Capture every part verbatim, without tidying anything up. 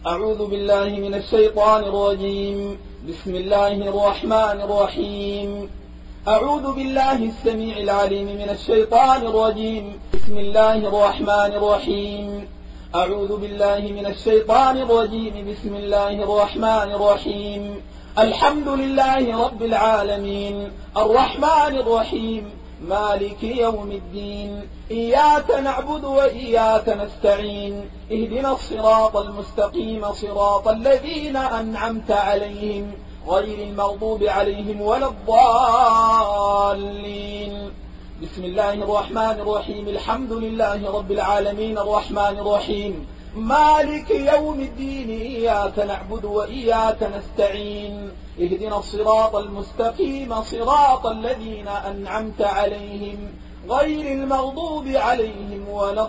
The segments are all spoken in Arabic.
أعوذ بالله من الشيطان الرجيم. بسم الله الرحمن الرحيم. أعوذ بالله السميع العليم من الشيطان الرجيم. بسم الله الرحمن الرحيم. أعوذ بالله من الشيطان الرجيم. بسم الله الرحمن الرحيم. الحمد لله رب العالمين الرحمن الرحيم مالك يوم الدين إياك نعبد وإياك نستعين اهدنا الصراط المستقيم صراط الذين أنعمت عليهم غير المغضوب عليهم ولا الضالين. بسم الله الرحمن الرحيم. الحمد لله رب العالمين الرحمن الرحيم مالك يوم الدين إياك نعبد وإياك نستعين اهدنا الصراط المستقيم صراط الذين أنعمت عليهم غير المغضوب عليهم ولا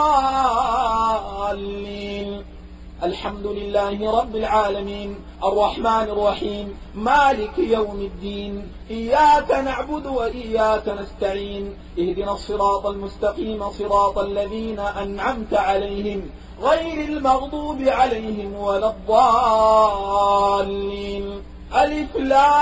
الضالين. الحمد لله رب العالمين الرحمن الرحيم مالك يوم الدين إياك نعبد وإياك نستعين اهدنا الصراط المستقيم صراط الذين أنعمت عليهم غير المغضوب عليهم ولا الضالين. ألف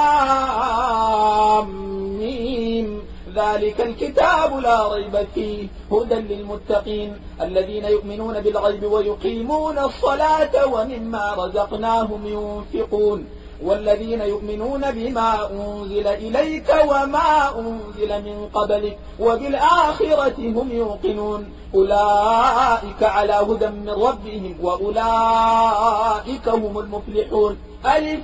لام ميم ذلك الكتاب لا ريب فيه هدى للمتقين الذين يؤمنون بالغيب ويقيمون الصلاة ومما رزقناهم ينفقون والذين يؤمنون بما أنزل إليك وما أنزل من قبلك وبالآخرة هم يوقنون أولئك على هدى من ربهم وأولئك هم المفلحون. ألف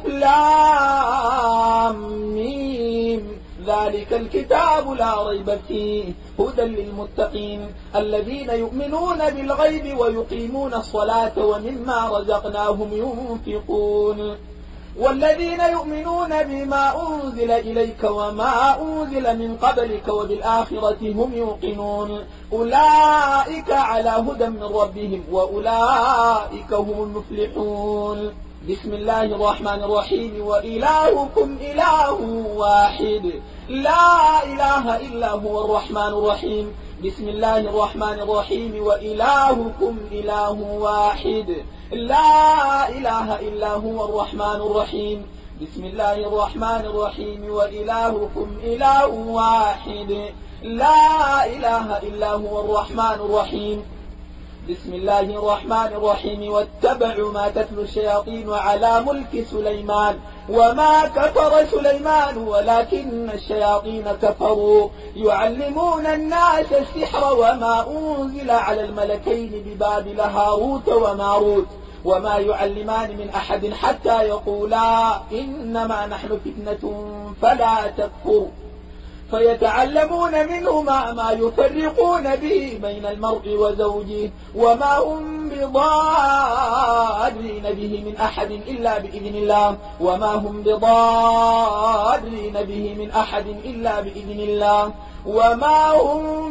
لام ميم ذلك الكتاب لا ريب فيه هدى للمتقين الذين يؤمنون بالغيب ويقيمون الصلاة ومما رزقناهم ينفقون والذين يؤمنون بما أنزل إليك وما أنزل من قبلك وبالآخرة هم يوقنون أولئك على هدى من ربهم وأولئك هم المفلحون. بسم الله الرحمن الرحيم. وإلهكم إله واحد لا إله إلا هو الرحمن الرحيم. بسم الله الرحمن الرحيم. وإلهكم إله واحد لا إله إلا هو الرحمن الرحيم. بسم الله الرحمن الرحيم. وإلهكم إله واحد لا إله إلا هو الرحمن الرحيم. بسم الله الرحمن الرحيم. واتبعوا ما تتلو الشياطين على ملك سليمان وما كفر سليمان ولكن الشياطين كفروا يعلمون الناس السحر وما أنزل على الملكين ببابل هاروت وماروت وما يعلمان من أحد حتى يقولا إنما نحن فتنة فلا تكفر فيتعلمون منهما ما يفرقون به بين المرء وزوجه وما هم بضارين به من أحد إلا بإذن الله وما هم بضارين به من أحد إلا بإذن الله وما هم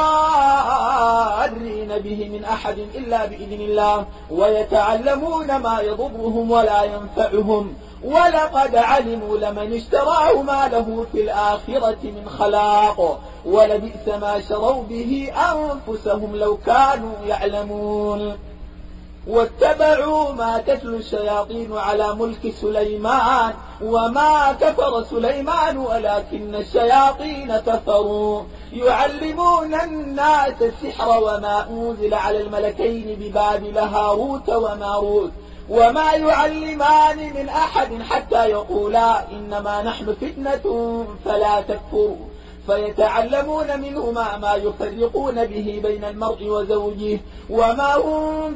بضارين به من أحد إلا بإذن الله ويتعلمون ما يضرهم ولا ينفعهم ولقد علموا لمن اشتراه ما له في الآخرة من خلاق ولبئس ما شروا به أنفسهم لو كانوا يعلمون. واتبعوا ما تتلو الشياطين على ملك سليمان وما كفر سليمان ولكن الشياطين كفروا يعلمون الناس السحر وما أنزل على الملكين ببابل هاروت وماروت وما يعلمان من أحد حتى يقولا إنما نحن فتنة فلا تكفروا فيتعلمون منهما ما يفرقون به بين المرء وزوجه وما هم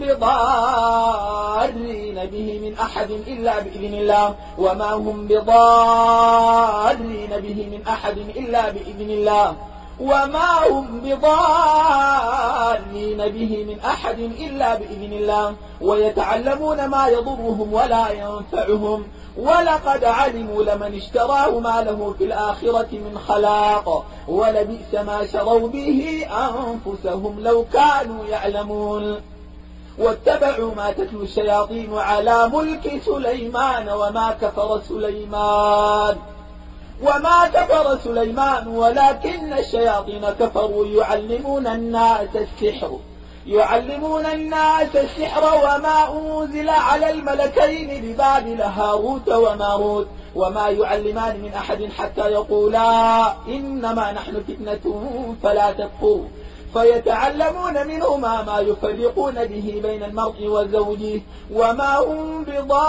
بضارين به من أحد إلا بإذن الله وما هم بضارين به من أحد إلا بإذن الله وما هم بضارين به من أحد إلا بإذن الله ويتعلمون ما يضرهم ولا ينفعهم ولقد علموا لمن اشتراه ما له في الآخرة من خلاق ولبئس ما شروا به أنفسهم لو كانوا يعلمون. واتبعوا ما تتلو الشياطين على ملك سليمان وما كفر سليمان وما كفر سليمان ولكن الشياطين كفروا يعلمون الناس السحر يعلمون الناس السحر وما أنزل على الملكين ببابل هاروت وماروت وما يعلمان من أحد حتى يقولا إنما نحن فتنة فلا تكفر فيتعلمون منهما ما يفرقون به بين المرء وزوجه وما هم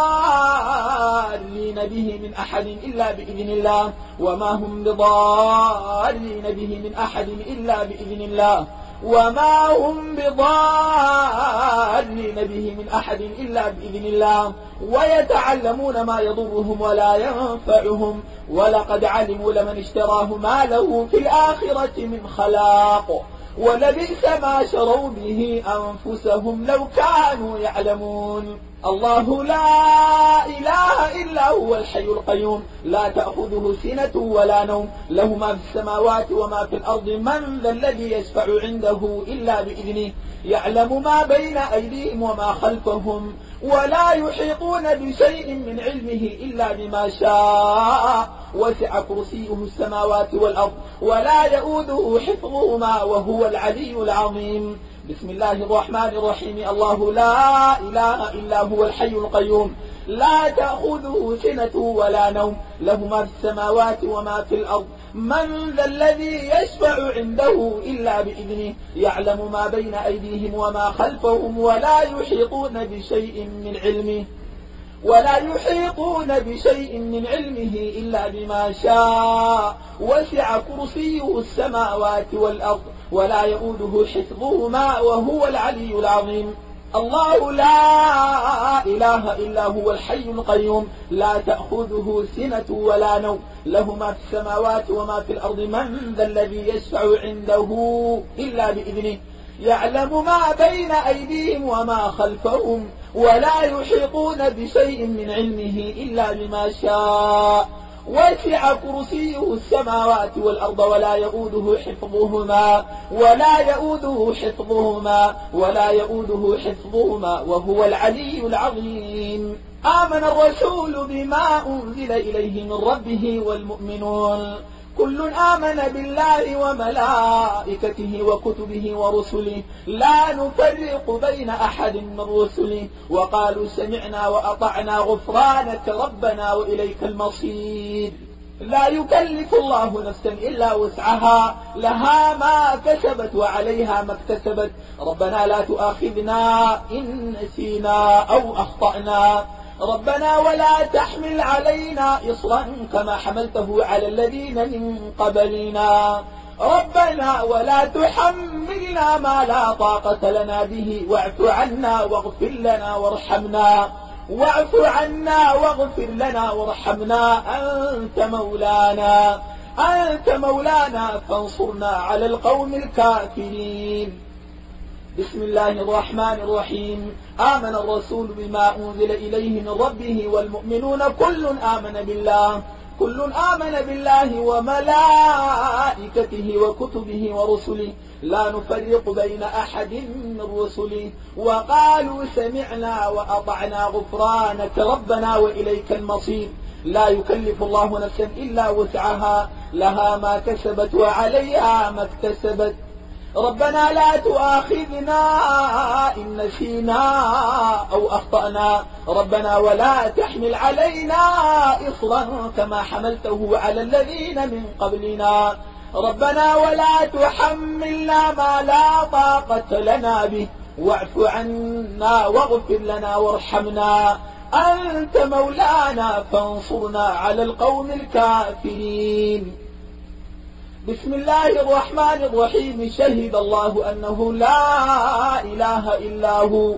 بضارين به من أحد إلا بإذن الله وما هم بضارين به من أحد إلا بإذن الله وما هم بضارين به من أحد إلا بإذن الله ويتعلمون ما يضرهم ولا ينفعهم ولقد علموا لمن اشتراه ما له في الآخرة من خلاق ولبئس ما شروا به أنفسهم لو كانوا يعلمون. الله لا إله إلا هو الحي القيوم لا تأخذه سنة ولا نوم له ما في السماوات وما في الأرض من ذا الذي يشفع عنده إلا بإذنه يعلم ما بين أيديهم وما خلفهم ولا يحيطون بشيء من علمه إلا بما شاء وسع كرسيه السماوات والأرض ولا يؤوده حفظهما وهو العلي العظيم. بسم الله الرحمن الرحيم. الله لا إله إلا هو الحي القيوم لا تأخذه سنة ولا نوم له ما في السماوات وما في الأرض من ذا الذي يشفع عنده إلا بإذنه يعلم ما بين أيديهم وما خلفهم ولا يحيطون بشيء من علمه ولا يحيطون بشيء من علمه إلا بما شاء وسع كرسيه السماوات والأرض ولا يؤوده حفظهما وهو العلي العظيم. الله لا إله إلا هو الحي القيوم لا تأخذه سنة ولا نوم له ما في السماوات وما في الأرض من ذا الذي يشفع عنده إلا بإذنه يعلم ما بين أيديهم وما خلفهم ولا يحيطون بشيء من علمه إلا بما شاء وسع كرسيه السماوات والأرض ولا يؤوده حفظهما ولا يؤوده حفظهما ولا يؤوده حفظهما وهو العلي العظيم. آمن الرسول بما أنزل إليه من ربه والمؤمنون كل آمن بالله وملائكته وكتبه ورسله لا نفرق بين أحد من رسله وقالوا سمعنا وأطعنا غفرانك ربنا وإليك المصير. لا يكلف الله نفسا إلا وسعها لها ما كسبت وعليها ما اكتسبت ربنا لا تؤاخذنا إن نسينا أو أخطأنا ربنا ولا تحمل علينا إصرا كما حملته على الذين من قبلنا ربنا ولا تحملنا ما لا طاقة لنا به واعف عنا واغفر لنا وارحمنا واعف عنا واغفر لنا وارحمنا أنت مولانا أنت مولانا فانصرنا على القوم الكافرين. بسم الله الرحمن الرحيم. آمن الرسول بما أنزل إليه من ربه والمؤمنون كل آمن بالله كل آمن بالله وملائكته وكتبه ورسله لا نفرق بين أحد من رسله وقالوا سمعنا وأطعنا غفرانك ربنا وإليك المصير. لا يكلف الله نفسا إلا وسعها لها ما كسبت وعليها ما اكتسبت ربنا لا تؤاخذنا إن نسينا أو أخطأنا ربنا ولا تحمل علينا إصرا كما حملته على الذين من قبلنا ربنا ولا تحملنا ما لا طاقة لنا به واعف عنا واغفر لنا وارحمنا أنت مولانا فانصرنا على القوم الكافرين. بسم الله الرحمن الرحيم. شهد الله أنه لا إله إلا هو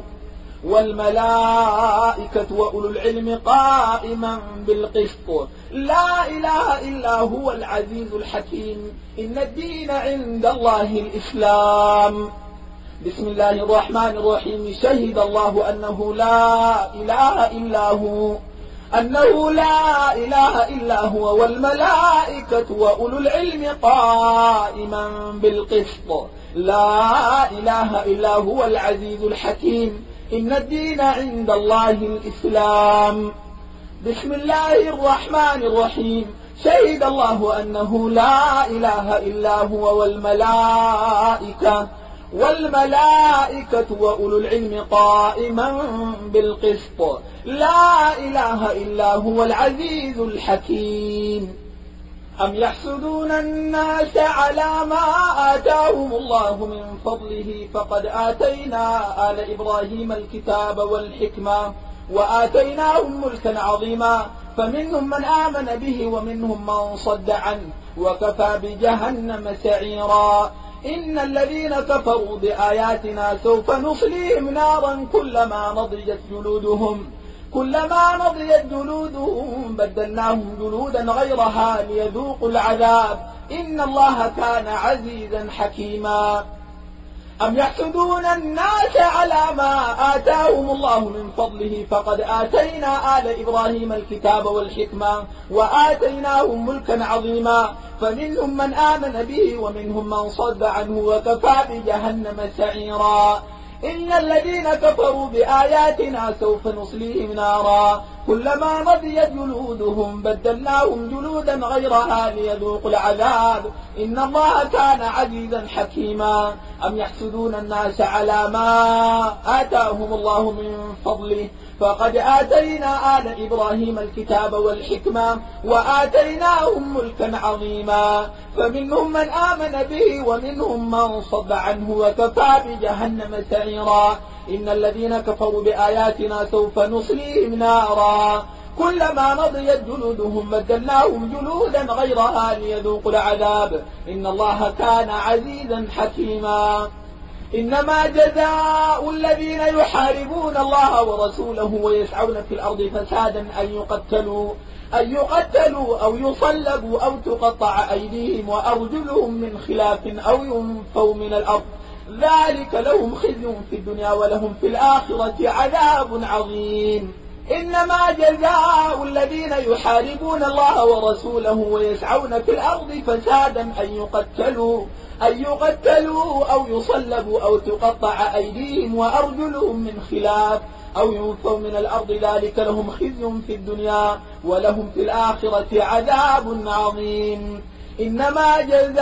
والملائكة وأولو العلم قائما بالقسط لا إله إلا هو العزيز الحكيم إن الدين عند الله الإسلام. بسم الله الرحمن الرحيم. شهد الله أنه لا إله إلا هو أنه لا إله إلا هو والملائكة وأولو العلم قائما بالقسط لا إله إلا هو العزيز الحكيم إن الدين عند الله الإسلام. بسم الله الرحمن الرحيم. شهد الله أنه لا إله إلا هو والملائكة والملائكة وأولو العلم قائما بالقسط لا إله إلا هو العزيز الحكيم. أم يحسدون الناس على ما آتاهم الله من فضله فقد آتينا آل إبراهيم الكتاب والحكمة وآتيناهم ملكا عظيما فمنهم من آمن به ومنهم من صد عنه وكفى بجهنم سعيرا. إن الذين كفروا بآياتنا سوف نصليهم نارا كلما نضجت جلودهم كلما نضجت جلودهم بدلناهم جلودا غيرها ليذوقوا العذاب إن الله كان عزيزا حكيما. أم يحسدون الناس على ما آتاهم الله من فضله فقد آتينا آل إبراهيم الكتاب والحكمة وآتيناهم ملكا عظيما فمنهم من آمن به ومنهم من صد عنه وكفى بجهنم سعيرا. إن الذين كفروا بآياتنا سوف نصليهم نارا كلما نضجت جلودهم بدلناهم جلودا غيرها ليذوقوا العذاب إن الله كان عزيزا حكيما. أم يحسدون الناس على ما آتاهم الله من فضله فقد آتينا آل إبراهيم الكتاب والحكمة وآتيناهم ملكا عظيما فمنهم من آمن به ومنهم من صد عنه وكفى بجهنم سعيرا. إن الذين كفروا بآياتنا سوف نصليهم نارا كلما نضجت جلودهم بدلناهم جلودا غيرها ليذوقوا العذاب إن الله كان عزيزا حكيما. إنما جزاء الذين يحاربون الله ورسوله ويسعون في الأرض فسادا أن يقتلوا أن يقتلوا أو يصلبوا أو تقطع أيديهم وأرجلهم من خلاف أو ينفوا من الأرض ذلك لهم خزي في الدنيا ولهم في الآخرة عذاب عظيم. إنما جزاء الذين يحاربون الله ورسوله ويسعون في الأرض فسادا أن يقتلوا أن يقتلوا أو يصلبوا أو تقطع أيديهم وأرجلهم من خلاف أو ينفوا من الأرض ذلك لهم خزي في الدنيا ولهم في الآخرة عذاب عظيم. إنما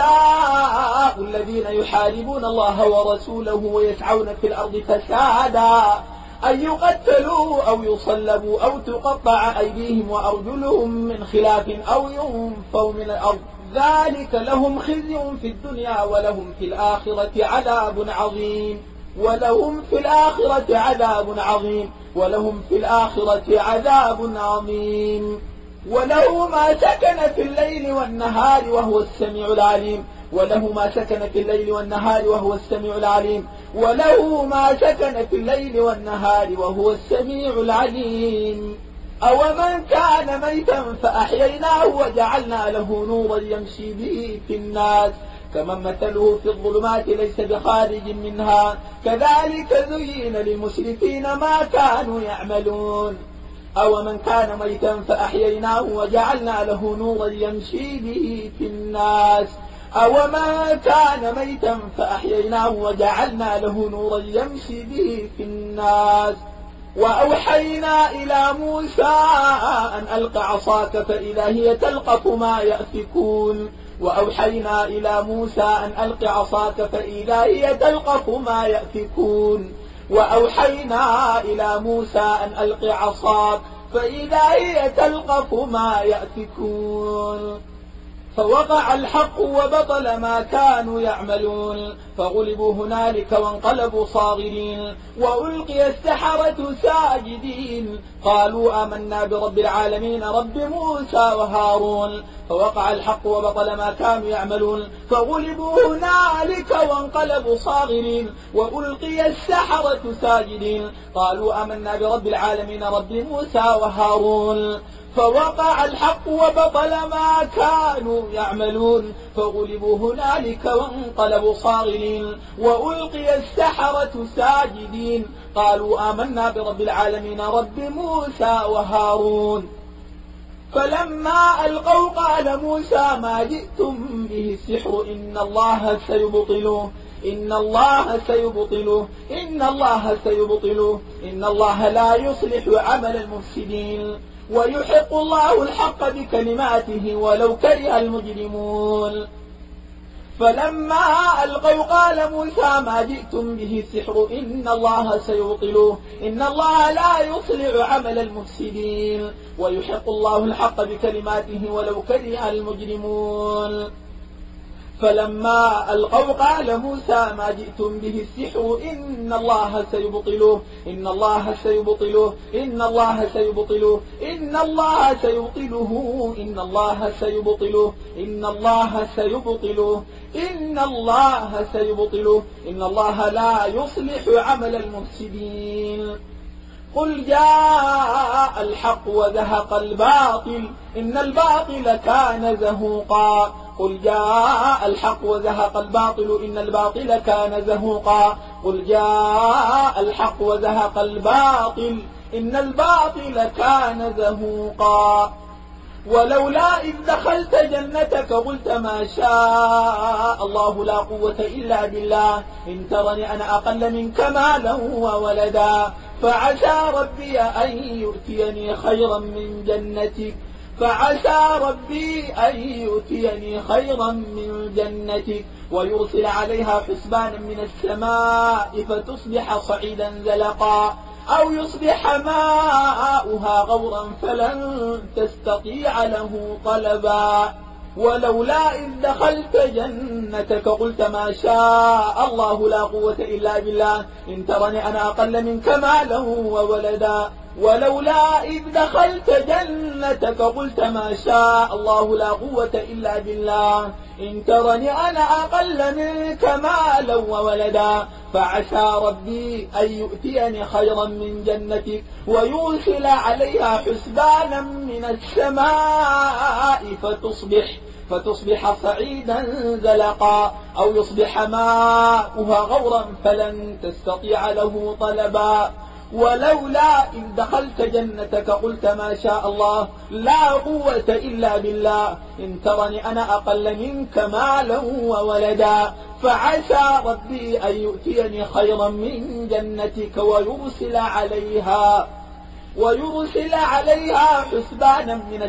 جزاء الذين يحاربون الله ورسوله ويسعون في الأرض فسادا أن يقتلوا أو يصلبوا أو تقطع أيديهم وأرجلهم من خلاف أو ينفوا من الأرض ذلك لهم خزي في الدنيا ولهم في الآخرة عذاب عظيم ولهم في الآخرة عذاب عظيم ولهم في الآخرة عذاب عظيم. وله ما سكن في الليل والنهار وهو السميع العليم وله ما سكن في الليل والنهار وهو السميع العليم وله ما سكن في الليل والنهار وهو السميع العليم. أومن كان ميتا فأحييناه وجعلنا له نورا يمشي به في الناس كمن مثله في الظلمات ليس بخارج منها كذلك زين للمسرفين ما كانوا يعملون. أومن كان ميتا فأحييناه وجعلنا له نورا يمشي به في الناس أومن كان ميتا فأحييناه وجعلنا له نورا يمشي به في الناس. وأوحينا إلى موسى أن ألق عصاك فإذا هي تلقف ما يأفكون وأوحينا إلى موسى أن ألق عصاك فإذا هي تلقف ما يأفكون وأوحينا إلى موسى أن ألق عصاك فإذا هي تلقف ما يأفكون فوقع الحق وبطل ما كانوا يعملون فغلبوا هنالك وانقلبوا صاغرين وألقي السحرة ساجدين قالوا آمنا برب العالمين رب موسى وهارون فوقع الحق وبطل ما كانوا يعملون فغلبوا هنالك وانقلبوا صاغرين وألقي السحرة ساجدين قالوا آمنا برب العالمين رب موسى وهارون فوقع الحق وبطل ما كانوا يعملون فغلبوا هنالك وانقلبوا صاغرين وألقي السحرة ساجدين قالوا آمنا برب العالمين رب موسى وهارون فلما ألقوا قال موسى ما جئتم به السحر إن الله سيبطله إن الله سيبطله إن الله سيبطله إن الله لا يصلح عمل المفسدين ويحق الله الحق بكلماته ولو كره المجرمون فلما ألقوا قال موسى ما جئتم به السحر إن الله سيبطله إن الله لا يصلح عمل المفسدين ويحق الله الحق بكلماته ولو كره المجرمون. فلما ألقوا قال موسى ما جئتم به السحر إن الله سيبطله إن الله سيبطله إن الله سيبطله إن الله سيبطله إن الله سيبطله إن الله سيبطله إن الله سيبطله إن الله لا يصلح عمل المفسدين. قل جاء الحق وزهق الباطل إن الباطل كان زهوقا قل جاء الحق وزهق الباطل إن الباطل كان زهوقا قل جاء الحق وزهق الباطل إن الباطل كان زهوقا. ولولا إذ دخلت جنتك قلت ما شاء الله لا قوة إلا بالله إن ترني أنا أقل منك مالا وولدا فعسى ربي أن يؤتيني خيرا من جنتك فعسى ربي أن يؤتيني خيرا من جنتك ويرسل عليها حسبانا من السماء فتصبح صعيدا زلقا أو يصبح ماؤها غورا فلن تستطيع له طلبا. ولولا إذ دخلت جنتك قلت ما شاء الله لا قوة إلا بالله إن ترني أنا أقل منك مالا وولدا ولولا إذ دخلت جنتك قلت ما شاء الله لا قوة إلا بالله إن ترني أنا أقل منك مالا وولدا فعسى ربي أن يؤتيني خيرا من جنتك ويرسل عليها حسبانا من السماء فتصبح فتصبح صعيدا زلقا أو يصبح ماؤها غورا فلن تستطيع له طلبا. ولولا إذ دخلت جنتك قلت ما شاء الله لا قوة إلا بالله إن ترني أنا أقل منك مالا وولدا فعسى ربي أن يؤتيني خيرا من جنتك ويرسل عليها ويرسل عليها حسبانا من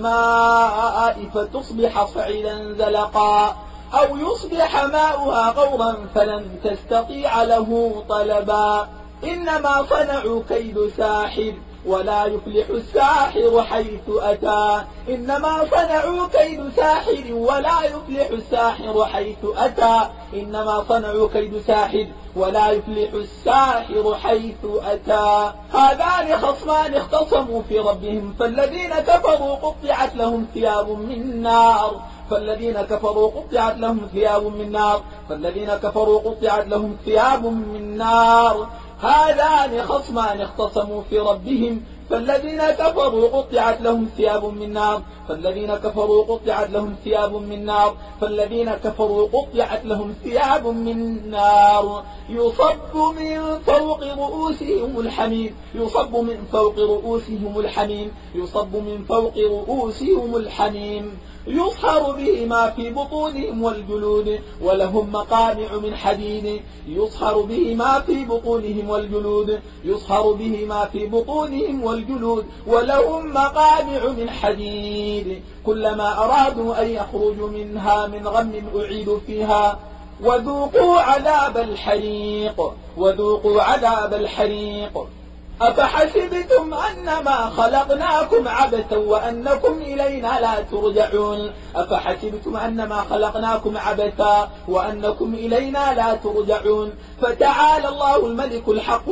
السماء فتصبح صعيدا زلقا أو يصبح ماؤها غورا فلن تستطيع له طلبا. إنما صنعوا كيد ساحر ولا يفلح الساحر حيث أتى إنما صنعوا كيد ساحر ولا يفلح الساحر حيث أتى إنما صنعوا كيد ساحر ولا يفلح الساحر حيث أتى. هذان خصمان اختصموا في ربهم فالذين كفروا قطعت لهم ثياب من نار فالذين كفروا قطعت لهم ثياب من نار فالذين كفروا قطعت لهم ثياب من نار. هذان خصمان اختصموا في ربهم فالذين كفروا قطعت لهم ثياب من نار فالذين كفروا قطعت لهم ثياب من نار فالذين كفروا قطعت لهم ثياب من نار يصب من فوق رؤوسهم الحميم يصب من فوق رؤوسهم الحميم يصب من فوق رؤوسهم الحميم يصهر به ما في بطونهم والجلود ولهم مقامع من حديد يصهر به ما في بطونهم والجلود يصهر به ما في بطونهم والجلود ولهم مقامع من حديد كلما أرادوا أن يخرجوا منها من غم أعيدوا فيها وذوقوا عذاب الحريق وذوقوا عذاب الحريق. أفحسبتم أنما خلقناكم عبثا وأنكم إلينا لا ترجعون أفحسبتم أنما خلقناكم عبثا وأنكم إلينا لا ترجعون فتعالى الله الملك الحق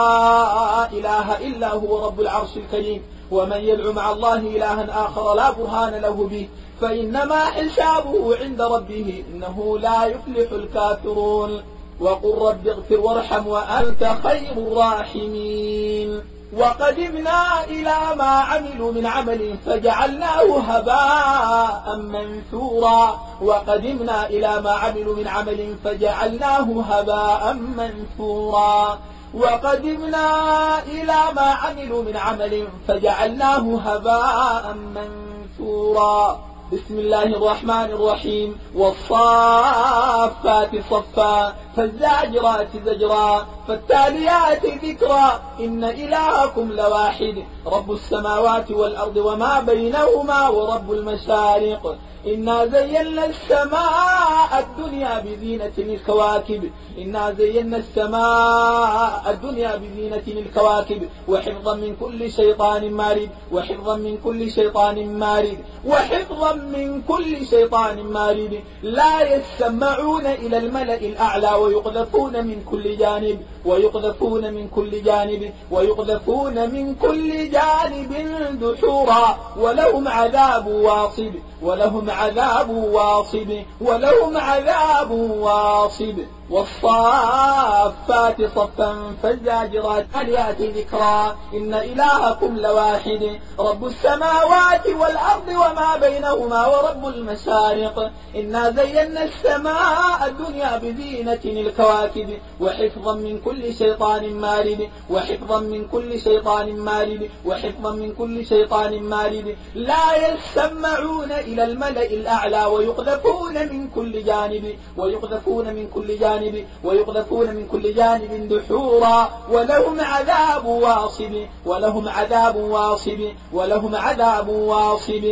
لا إله إلا هو رب العرش الكريم ومن يدعو مع الله إلها آخر لا برهان له به فإنما حسابه عند ربه إنه لا يفلح الكافرون. وقل رب اغفر وارحم وأنت خير الراحمين. وقدمنا إلى ما عملوا من عمل فجعلناه هباء منثورا وقدمنا إلى ما عملوا من عمل فجعلناه هباء منثورا وقدمنا إلى ما عملوا من عمل فجعلناه هباء منثورا. بسم الله الرحمن الرحيم والصافات صفا فالزاجرات زجرا فالتاليات ذكرا إن إلهكم لواحد رب السماوات والأرض وما بينهما ورب المشارق إنا زينا السماء الدنيا بزينة الكواكب إنا زينا السماء الدنيا بزينة الكواكب وحفظا من كل شيطان مارد وحفظا من كل شيطان مارد وحفظا من كل شيطان مارد لا يسمعون إلى الملأ الأعلى ويقذفون من كل جانب ويقذفون من كل جانب ويقذفون من كل جانب دحورا ولهم عذاب واصب ولهم عذاب واصب ولهم عذاب واصب والصافات صفا فالزاجرات عاليات ذكرا إن إلهكم لواحد رب السماوات والأرض وما بينهما ورب المشارق إنا زينا السماء الدنيا بزينة الكواكب وحفظا من كل شيطان مارد وحفظا من كل شيطان مارد وحفظا من كل شيطان مارد لا يسمعون إلى الملأ الأعلى ويقذفون من كل جانب ويقذفون من كل جانب ويقذفون من كل جانب دحورا ولهم عذاب واصب ولهم عذاب واصب ولهم عذاب واصب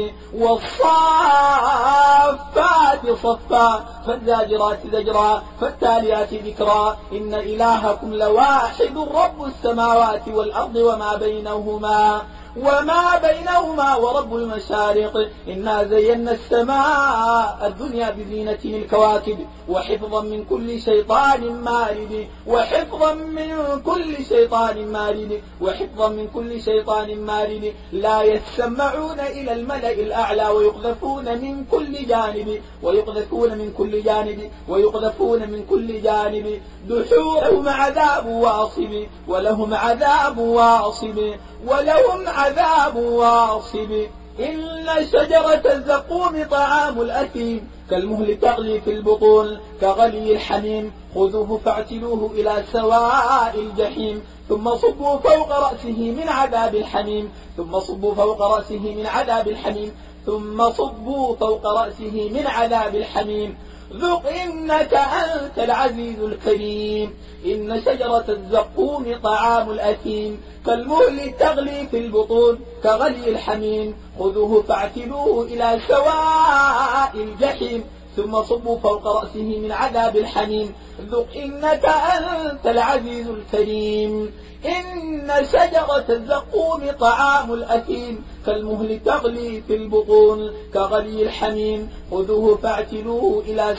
والصافات صفا فالزاجرات زجرا فالتاليات ذكرا إن إلهكم لواحد رب السماوات والأرض وما بينهما وما بينهما ورب المشارق إنا زينا السماء الدنيا بزينة الكواكب وحفظا من كل شيطان مارد وحفظا من كل شيطان مارد وحفظا من كل شيطان مارد لا يسمعون إلى الملأ الأعلى ويقذفون من كل جانب ويقذفون من كل جانب ويقذفون من كل جانب دحور لهم عذاب واصب ولهم عذاب واصب ولهم عذاب واصب إن شجرة الزقوم طعام الأثيم كالمهل تغلي في البطون كغلي الحميم خذوه فاعتلوه إلى سواء الجحيم ثم صبوا فوق رأسه من عذاب الحميم ثم صبوا فوق رأسه من عذاب الحميم ثم صبوا فوق رأسه من عذاب الحميم ذق إنك أنت العزيز الكريم إن شجرة الزقوم طعام الأثيم كالمهل تغلي في البطون كغلي الحميم خذوه فاعتلوه إلى سواء الجحيم ثم صبوا فوق رأسه من عذاب الحميم ذق إنك أنت العزيز الكريم إن شجرة الزقوم طعام الأثيم كالمهل تغلي في البطون كغلي الحميم خذوه فاعتلوه إلى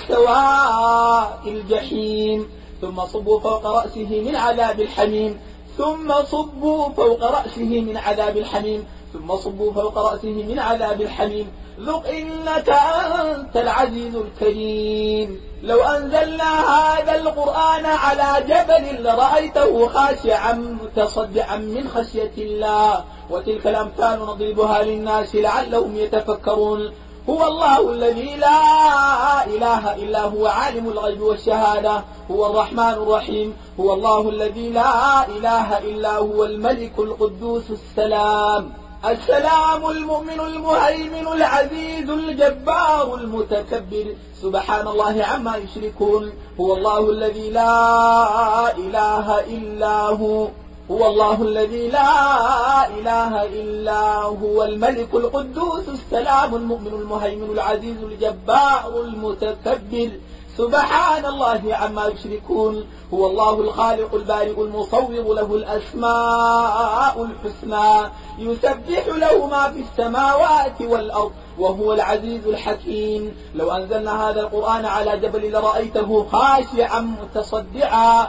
سواء الجحيم ثم صبوا فوق رأسه من عذاب الحميم ثم صبوا فوق رأسه من عذاب الحميم ثم صبوا فوق رأسه من عذاب الحميم ذق إنك أنت العزيز الكريم لو أنزلنا هذا القرآن على جبل لرأيته خاشعا متصدعا من خشية الله وتلك الأمثال نضربها للناس لعلهم يتفكرون هو الله الذي لا إله إلا هو عالم الغيب والشهادة هو الرحمن الرحيم هو الله الذي لا إله إلا هو الملك القدوس السلام السلام المؤمن المهيمن العزيز الجبار المتكبر سبحان الله عما يشركون هو الله الذي لا إله إلا هو هو الله الذي لا إله إلا هو الملك القدوس السلام المؤمن المهيمن العزيز الجبار المتكبر سبحان الله عما يشركون هو الله الخالق البارئ المصور له الأسماء الحسنى يسبح له ما في السماوات والأرض وهو العزيز الحكيم لو أنزلنا هذا القرآن على جبل لرأيته خاشعا متصدعا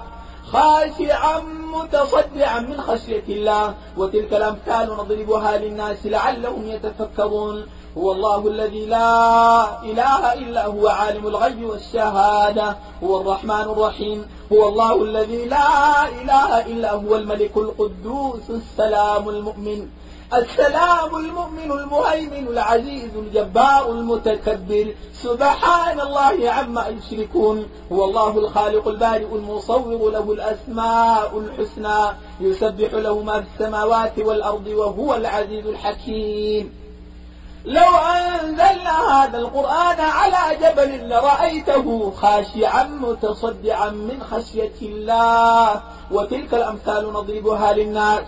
خاشعا متصدعا من خشية الله وتلك الأمثال نضربها للناس لعلهم يتفكرون هو الله الذي لا إله إلا هو عالم الغيب والشهادة هو الرحمن الرحيم هو الله الذي لا إله إلا هو الملك القدوس السلام المؤمن السلام المؤمن المهيمن العزيز الجبار المتكبر سبحان الله عما يشركون هو الله الخالق البارئ المصور له الأسماء الحسنى يسبح له ما في السماوات والأرض وهو العزيز الحكيم لو أنزلنا هذا القرآن على جبل لرأيته خاشعا متصدعا من خشية الله. وتلك الأمثال نضربها للناس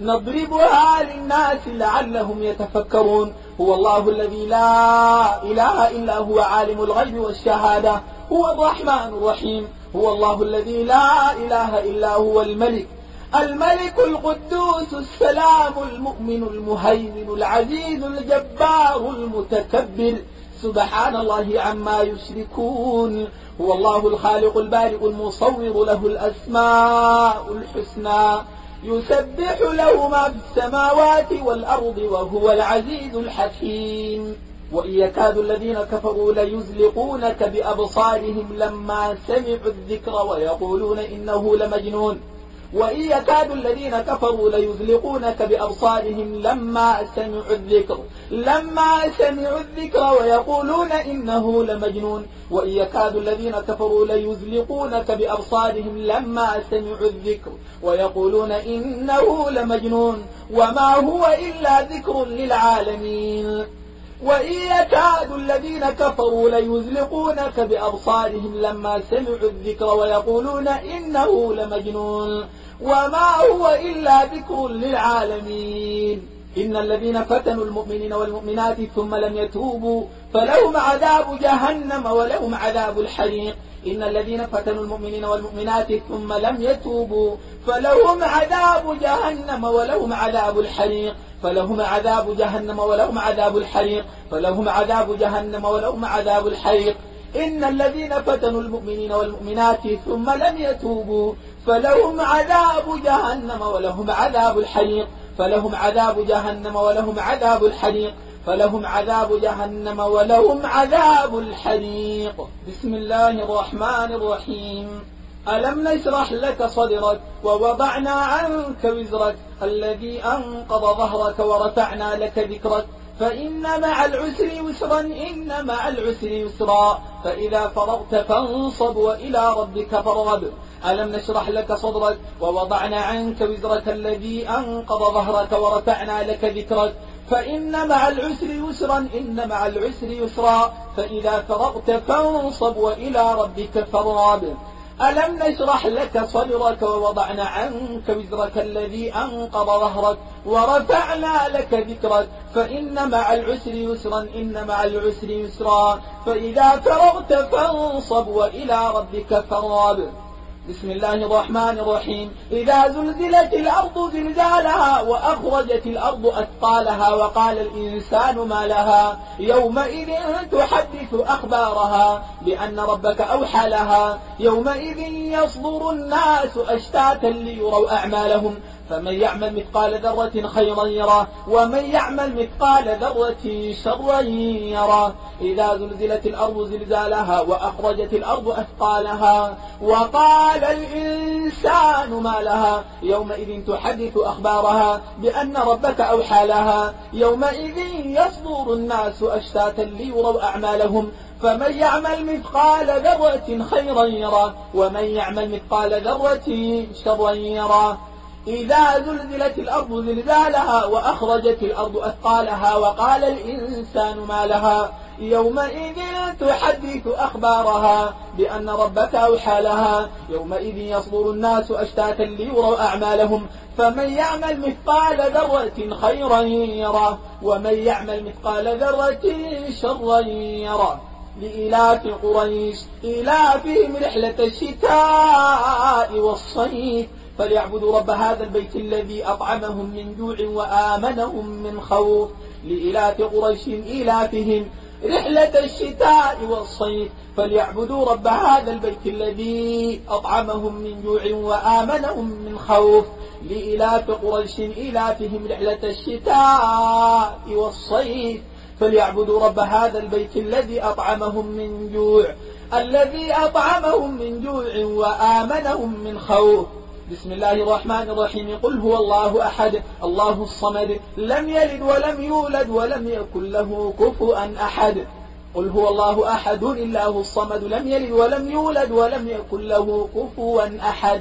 نضربها للناس لعلهم يتفكرون. هو الله الذي لا إله إلا هو عالم الغيب والشهادة، هو الرحمن الرحيم. هو الله الذي لا إله إلا هو الملك الملك القدوس السلام المؤمن المهيمن العزيز الجبار المتكبر، سبحان الله عما يشركون. هو الله الخالق البارئ المصور، له الأسماء الحسنى، يسبح له ما في السماوات والأرض، وهو العزيز الحكيم. وإن يكاد الذين كفروا ليزلقونك بأبصارهم لما سمعوا الذكر ويقولون إنه لمجنون. وإن يكاد الذين كفروا ليزلقونك بأبصارهم لما سمعوا الذكر لما سمعوا الذكر ويقولون إنه لمجنون. وإن يكاد الذين كفروا ليزلقونك بأبصارهم لما سمعوا الذكر ويقولون إنه لمجنون وما هو إلا ذكر للعالمين. وإن يكاد الذين كفروا ليزلقونك بأبصارهم لما سمعوا الذكر ويقولون إنه لمجنون وما هو إلا ذكر للعالمين. إن الذين فتنوا المؤمنين والمؤمنات ثم لم يتوبوا فلهم عذاب جهنم ولهم عذاب الحريق. إن الذين فتنوا المؤمنين والمؤمنات ثم لم يتوبوا فلهم عذاب جهنم ولهم عذاب الحريق فلهم عذاب جهنم ولهم عذاب الحريق فلهم عذاب جهنم ولهم عذاب الحريق. إن الذين فتنوا المؤمنين والمؤمنات ثم لم يتوبوا فلهم عذاب جهنم ولهم عذاب الحريق فلهم عذاب جهنم ولهم عذاب الحريق فلهم عذاب جهنم ولهم عذاب الحريق. بسم الله الرحمن الرحيم. ألم نشرح لك صدرك ووضعنا عنك وزرك الذي أنقض ظهرك ورفعنا لك ذكرك فإن مع العسر يسرا إن مع العسر يسرا فإذا فرغت فانصب وإلى ربك فارغب. ألم نشرح لك صدرك ووضعنا عنك وزرك الذي أنقض ظهرك ورفعنا لك ذكرك فإن مع العسر يسرا إن مع العسر يسرا فإذا فرغت فانصب وإلى ربك فارغب. ألم نشرح لك صدرك ووضعنا عنك وزرك الذي أنقض ظهرك ورفعنا لك ذكرك فإن مع العسر يسرا إن مع العسر يسرا فإذا فرغت فانصب وإلى ربك فارغب. بسم الله الرحمن الرحيم. إذا زلزلت الأرض زلزالها وأخرجت الأرض أثقالها وقال الإنسان ما لها يومئذ تحدث أخبارها بأن ربك أوحى لها يومئذ يصدر الناس أشتاتا ليروا أعمالهم فمن يعمل مثقال ذرة خيرا يراه ومن يعمل مثقال ذرة شرا يراه. إذا زلزلت الأرض زلزالها وأخرجت الأرض أثقالها وقال الإنسان ما لها يومئذ تحدث أخبارها بأن ربك أوحى لها يومئذ يصدر الناس أشتاتا ليروا أعمالهم فمن يعمل مثقال ذرة خيرا يراه ومن يعمل مثقال ذرة شرا يراه. إذا زلزلت الأرض زلزالها وأخرجت الأرض أثقالها وقال الإنسان ما لها يومئذ تحدث أخبارها بأن ربك أوحى لها يومئذ يصدر الناس أشتاتا ليروا أعمالهم فمن يعمل مثقال ذرة خيرا يراه ومن يعمل مثقال ذرة شرا يراه. لإلاف قريش إلافهم رحلة الشتاء والصيف فليعبدوا رب هذا البيت الذي أطعمهم من جوع وآمنهم من خوف. لإلاف قريش إلافهم رحلة الشتاء والصيف فليعبدوا رب هذا البيت الذي أطعمهم من جوع وآمنهم من خوف. لإلاف قريش إلافهم رحلة الشتاء والصيف فليعبدوا رب هذا البيت الذي أطعمهم من جوع الذي أطعمهم من جوع وآمنهم من خوف. بسم الله الرحمن الرحيم. قل هو الله أحد الله الصمد لم يلد ولم يولد ولم يكن له كفوا أحد. قل هو الله أحد الله الصمد لم يلد ولم يولد ولم يكن له كفوا أحد.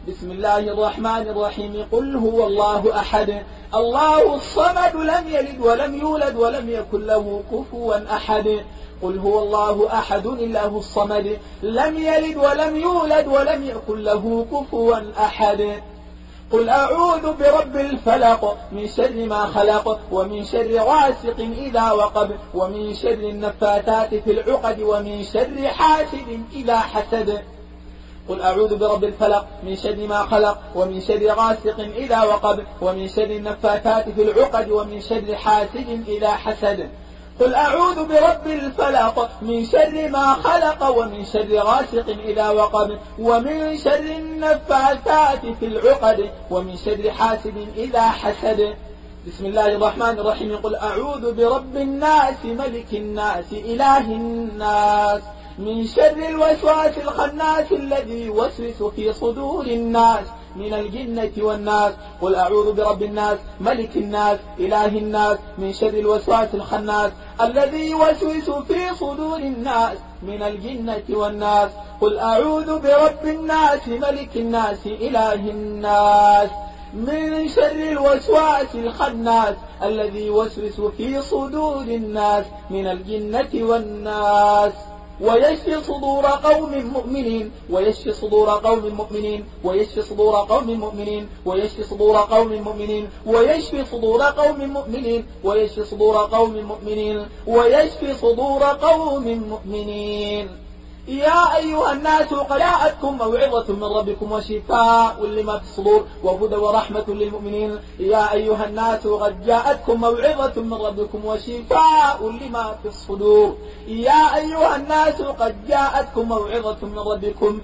بسم الله الرحمن الرحيم قل هو الله أحد الله الصمد لم يلد ولم يولد ولم يكن له كفوا أحد قل هو الله أحد الله الصمد لم يلد ولم يولد ولم يكن له كفوا أحد قل أعوذ برب الفلق من شر ما خلق ومن شر غاسق إذا وقب ومن شر النفاثات في العقد ومن شر حاسد إذا حسد قل أعوذ برب الفلق من شر ما خلق ومن شر غاسق إذا وقب ومن شر النفاثات في العقد ومن شر حاسد إذا حسد قل أعوذ برب الفلق من شر ما خلق ومن شر غاسق إذا وقب ومن شر النفاثات في العقد ومن شر حاسد إذا حسد بسم الله الرحمن الرحيم قل أعوذ برب الناس ملك الناس إله الناس من شر الوسواس الخناس الذي يوسوس في صدور الناس من الجنة والناس قل أعوذ برب الناس ملك الناس إله الناس من شر الوسواس الخناس الذي يوسوس في صدور الناس من الجنة والناس قل أعوذ برب الناس ملك الناس إله الناس من شر الوسواس الخناس الذي يوسوس في صدور الناس من الجنة والناس ويشفي صدور قوم مؤمنين ويشفي صدور قوم مؤمنين ويشفي صدور قوم مؤمنين ويشفي صدور قوم مؤمنين ويشفي صدور قوم مؤمنين ويشفي صدور قوم مؤمنين ويشفي صدور قوم مؤمنين يا أيها الناس قد جاءتكم موعظة من ربكم وشفاء لما في الصدور وهدى ورحمة للمؤمنين يا أيها الناس قد جاءتكم موعظة من ربكم وشفاء لما في الصدور يا أيها الناس قد جاءتكم موعظة من ربكم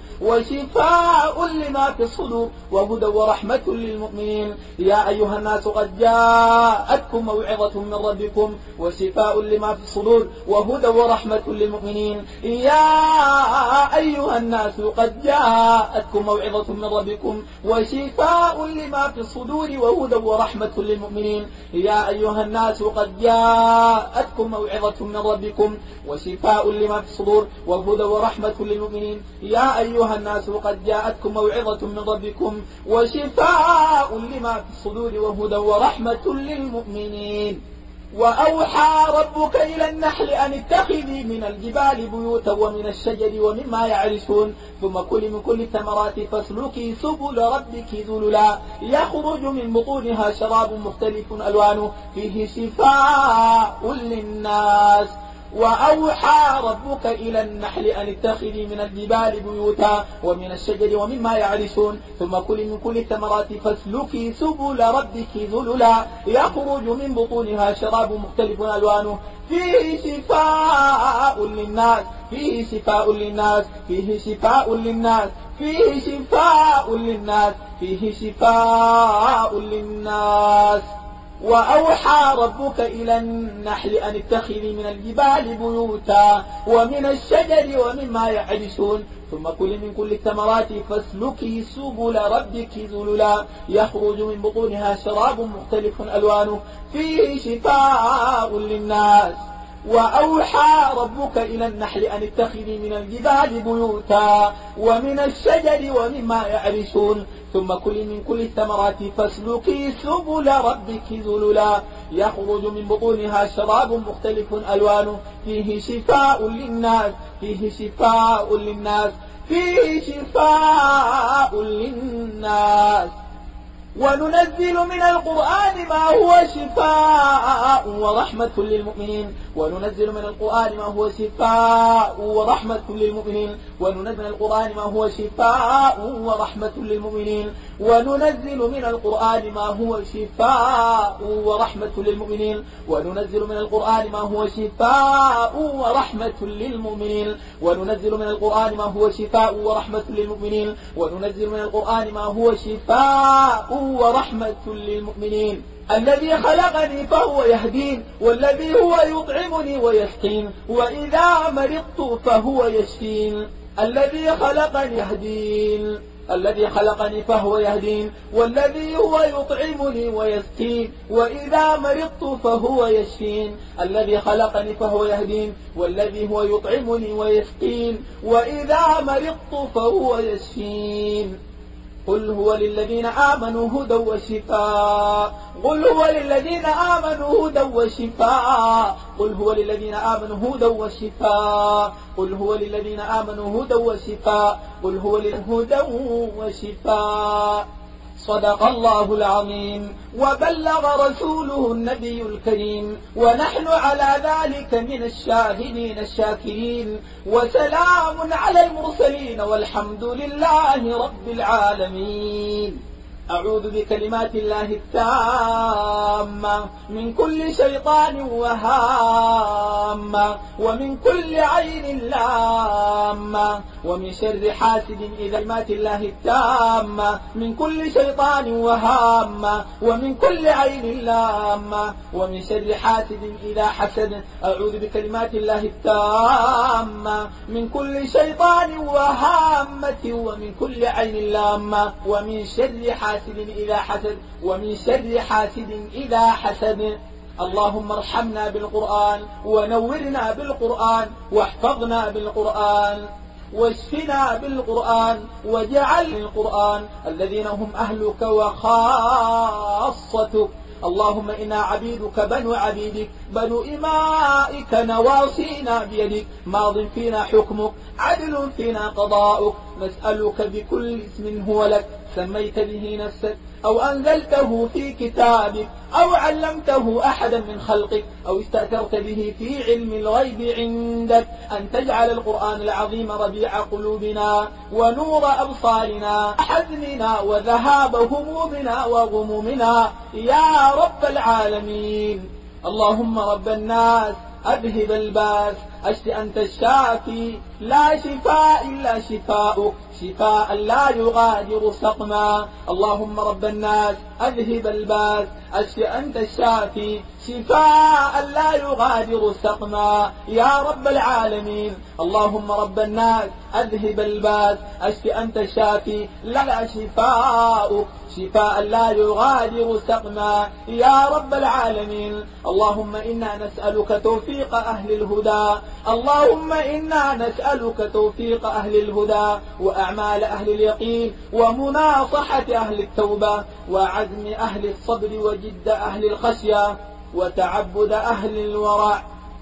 وشفاء لما في الصدور وهدى ورحمة للمؤمنين يا أيها الناس قد جاءتكم موعظة من ربكم وشفاء لما في الصدور وهدى ورحمة للمؤمنين يا أيها الناس قد جاءتكم موعظة من ربكم وشفاء لما في الصدور وهدى ورحمة للمؤمنين يا أيها الناس قد جاءتكم موعظة من ربكم وشفاء لما في الصدور وهدى ورحمة للمؤمنين يا أيها الناس قد جاءتكم موعظة من ربكم وشفاء لما في الصدور وهدى ورحمة للمؤمنين وأوحى ربك إلى النحل أن اتخذي من الجبال بيوتا ومن الشجر ومما يعرشون ثم كلي من كل الثمرات فاسلكي سبل ربك ذللا يخرج من بطونها شراب مختلف ألوانه فيه شفاء للناس وأوحى ربك إلى النحل أن اتخذي من الجبال بيوتا ومن الشجر ومما يعرشون ثم كلي من كل الثمرات فاسلكي سبل ربك ذللا يخرج من بطونها شراب مختلف ألوانه فيه شفاء للناس فيه شفاء للناس فيه شفاء للناس فيه شفاء للناس فيه شفاء للناس وأوحى ربك إلى النحل أن اتخذي من الجبال بيوتا ومن الشجر ومما يعرشون ثم كلي من كل الثمرات فاسلكي سبل ربك ذللا يخرج من بطونها شراب مختلف ألوانه فيه شفاء للناس وأوحى ربك إلى النحل أن اتخذي من الجبال بيوتا ومن الشجر ومما يعرشون ثم كلي من كل الثمرات فاسلكي سبل ربك ذللا يخرج من بطونها شراب مختلف ألوانه فيه شفاء للناس فيه شفاء للناس فيه شفاء للناس وننزل من القرآن ما هو شفاء ورحمة للمؤمنين وننزل من القرآن ما هو شفاء ورحمة للمؤمنين وننزل من القرآن ما هو شفاء ورحمة للمؤمنين وننزل من القرآن ما هو شفاء ورحمة للمؤمنين وننزل من القرآن ما هو شفاء ورحمة للمؤمنين وننزل من القرآن ما هو شفاء ورحمة للمؤمنين وننزل من القرآن ما هو شفاء ورحمة للمؤمنين الذي خلقني فهو يهدين والذي هو يطعمني ويسقين وإذا مرضت فهو يشفين الذي خلقني يهدين الذي خلقني فهو يهدين والذي هو يطعمني ويسقين وإذا مرضت فهو يشفين الذي خلقني فهو يهدين والذي هو يطعمني ويسقين وإذا مرضت فهو يشفين قل هو للذين آمنوا هدى وشفاء قل هو للذين آمنوا هدى وشفاء قل هو للذين آمنوا هدى وشفاء قل هو للذين آمنوا هدى وشفاء قل هو للهدى وشفاء. صدق الله العظيم وبلغ رسوله النبي الكريم، ونحن على ذلك من الشاهدين الشاكرين، وسلام على المرسلين والحمد لله رب العالمين. أعوذ بكلمات الله التامة من كل شيطان وهامة، ومن كل عين لامة، ومن شر حاسد إذا كلمات الله التامة من كل شيطان وهامة، ومن كل عين لامة، ومن شر حاسد إذا حسد. أعوذ بكلمات الله التامة من كل شيطان وهامة، ومن كل عين لامة، ومن شر حاسد إذا حسد، ومن شر حاسد إذا حسد. اللهم ارحمنا بالقرآن، ونورنا بالقرآن، واحفظنا بالقرآن، واشفنا بالقرآن، واجعل القرآن الذين هم أهلك وخاصتك. اللهم إنا عبيدك بنو عبيدك بنو إمائك، نواصينا بيدك، ماض فينا حكمك، عدل فينا قضاؤك. نسألك بكل اسم هو لك سميت به نفسك، أو أنزلته في كتابك، أو علمته أحدا من خلقك، أو استأثرت به في علم الغيب عندك، أن تجعل القرآن العظيم ربيع قلوبنا ونور أبصارنا حزننا وذهاب همومنا وغمومنا يا رب العالمين. اللهم رب الناس أذهب الباس، أشف أنت الشافي، لا شفاء إلا شفاؤك، شفاء لا يغادر سقما. اللهم رب الناس أذهب الباس، أشف أنت الشافي، شفاء لا يغادر سقما يا رب العالمين. اللهم رب الناس أذهب الباس، أشف أنت الشافي، لا شفاؤك، شفاء لا يغادر سقما يا رب العالمين. اللهم إنا نسألك توفيق أهل الهدى، اللهم إنا نسألك توفيق أهل الهدى، وأعمال أهل اليقين، ومناصحة أهل التوبة، وعزم أهل الصبر، وجد أهل الخشية، وتعبد أهل الورع،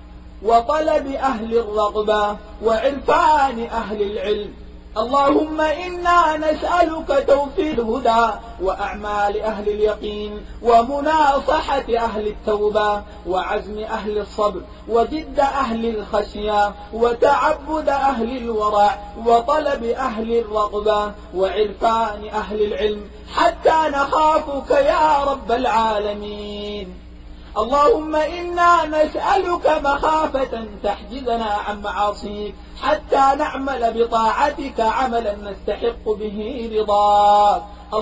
وطلب أهل الرغبة، وعرفان أهل العلم. اللهم إنا نسألك توفيق الهدى، وأعمال أهل اليقين، ومناصحة أهل التوبة، وعزم أهل الصبر، وجد أهل الخشية، وتعبد أهل الورع، وطلب أهل الرغبة، وعرفان أهل العلم، حتى نخافك يا رب العالمين. اللهم إنا نسألك مخافة تحجزنا عن معاصيك، حتى نعمل بطاعتك عملا نستحق به رضاك.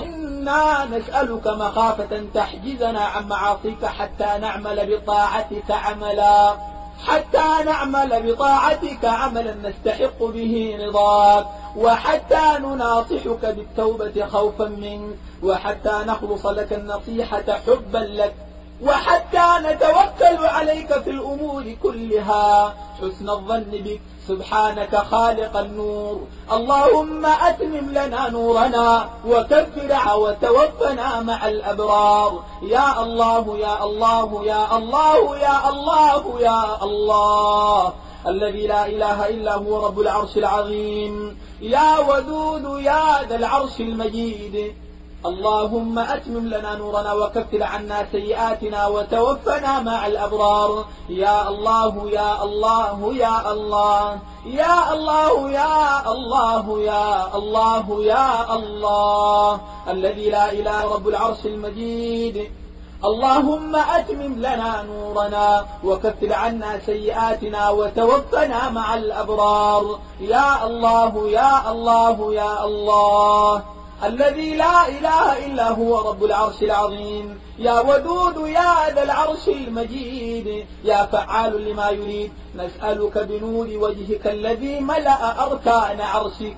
إنا نسألك مخافة تحجزنا عن معاصيك، حتى نعمل بطاعتك عملا حتى نعمل بطاعتك عملا نستحق به رضاك، وحتى نناصحك بالتوبة خوفا منك، وحتى نخلص لك النصيحة حبا لك، وحتى نتوكل عليك في الأمور كلها حسن الظن بك. سبحانك خالق النور. اللهم أتمم لنا نورنا، وكفر وتوفنا مع الأبرار يا الله يا الله يا الله يا الله يا الله الذي لا إله إلا هو رب العرش العظيم، يا ودود يا ذا العرش المجيد. اللهم أتمم لنا نورنا، وكفر عنا سيئاتنا، وتوفنا مع الأبرار يا الله يا الله يا الله يا الله يا الله يا الله يا الله الذي لا إله رب العرش المجيد. اللهم أتمم لنا نورنا، وكفر عنا سيئاتنا، وتوفنا مع الأبرار يا الله يا الله يا الله الذي لا إله إلا هو رب العرش العظيم، يا ودود يا ذا العرش المجيد، يا فعال لما يريد. نسألك بنور وجهك الذي ملأ أركان عرشك،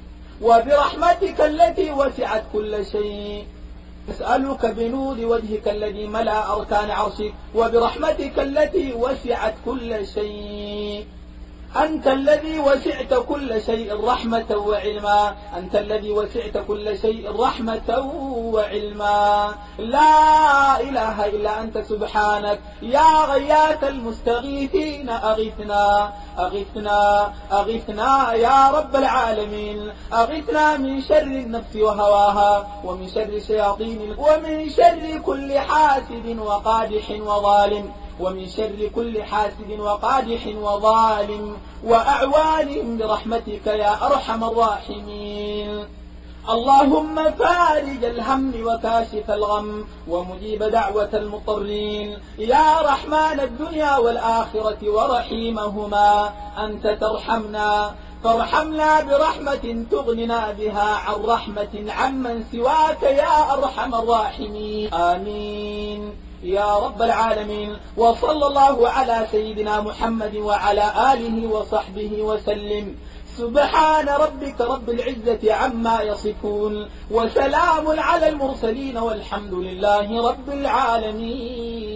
وبرحمتك التي وسعت كل شيء. نسألك بنور وجهك الذي ملأ أركان عرشك، وبرحمتك التي وسعت كل شيء، أنت الذي وسعت كل شيء رحمة وعلما، أنت الذي وسعت كل شيء رحمة وعلما. لا إله إلا أنت سبحانك يا غياث المستغيثين أغثنا أغثنا أغثنا يا رب العالمين، أغثنا من شر النفس وهواها، ومن شر الشياطين، ومن شر كل حاسد وقادح وظالم، ومن شر كل حاسد وقادح وظالم وأعوانهم برحمتك يا أرحم الراحمين. اللهم فارج الهم وكاشف الغم ومجيب دعوة المضطرين، يا رحمن الدنيا والآخرة ورحيمهما، أنت ترحمنا فارحمنا برحمة تغننا بها عن رحمة عمن سواك يا أرحم الراحمين. آمين يا رب العالمين. وصلى الله على سيدنا محمد وعلى آله وصحبه وسلم. سبحان ربك رب العزة عما يصفون، وسلام على المرسلين، والحمد لله رب العالمين.